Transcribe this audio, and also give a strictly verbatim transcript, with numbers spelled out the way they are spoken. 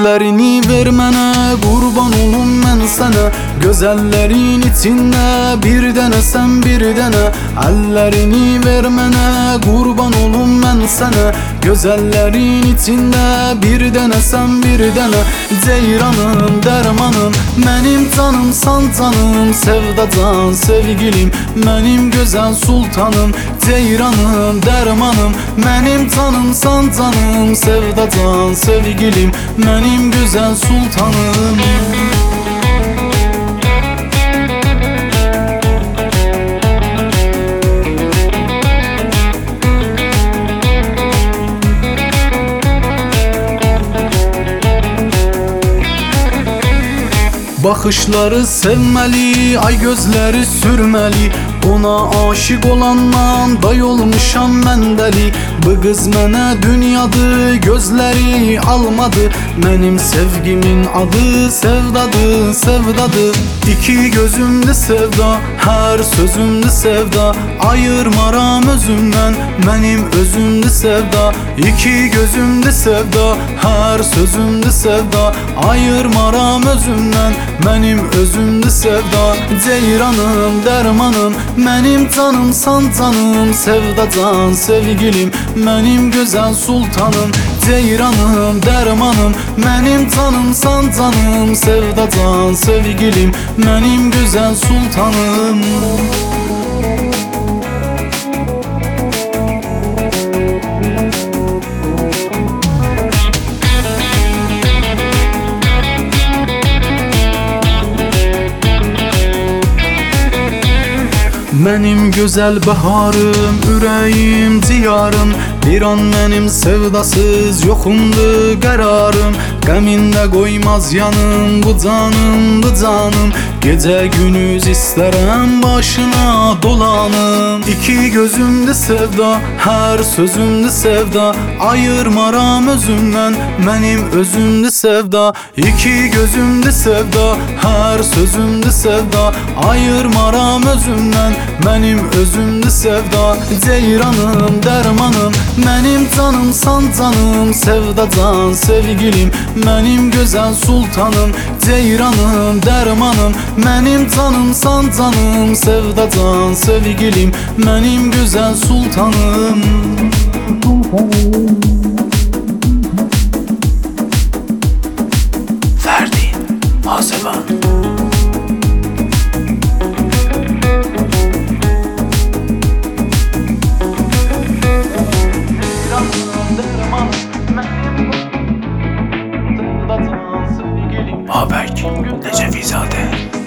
Əllərini ver mənə, qurban olum mən sənə. Gözəllərin içində bir dənə sən, bir dənə. Əllərini ver mənə, qurban olum mən sənə. Gözəllərin içində bir dənə sən, bir dənə. Ceyranım, dərmanım, mənim canımsan canım. Sevdacan sevgilim, mənim gözəl sultanım. Ceyranım, dərmanım, mənim canımsan canım. Sevdacan sevgilim, mənim gözəl sultanım. Baxışları sevməli, ay gözləri sürməli. Ona aşık olandan day olmuşam mən dəli. Bu qız mənə dünyadı, gözləri almadı. Mənim sevgimin adı sevdadı, sevdadı. İki gözümdü sevda, hər sözümdü sevda. Ayırmaram özümdən, mənim özümdü sevda. İki gözümdü sevda, hər sözümdü sevda. Ayırmaram özümdən, mənim özümdü sevda. Ceyranım, dərmanım, mənim canımsan canım. Sevdacan sevgilim, mənim gözəl sultanım. Ceyranım, dərmanım, mənim canımsan canım. Sevdacan sevgilim, mənim gözəl sultanım. Mənim gözəl baharım, ürəyim, diyarım. Bir an mənim sevdasız yoxumdu qərarım. Qəmində qoymaz yanım, bu canım, bu canım. Gecə günüz istərəm başına dolanım. İki gözümdü sevda, hər sözümdü sevda. Ayırmaram özümdən, mənim özümdü sevda. İki gözümdü sevda, hər sözümdü sevda. Ayırmaram özümdən, mənim özümdü sevda. Ceyranım, dərmanım, mənim canımsan canım. Sevdacan sevgilim, mənim gözəl sultanım. Ceyranım, dərmanım, mənim canımsan canım. Sevdacan sevgilim, mənim gözəl sultanım. Ferdi Haseban. Haberk Necefizade.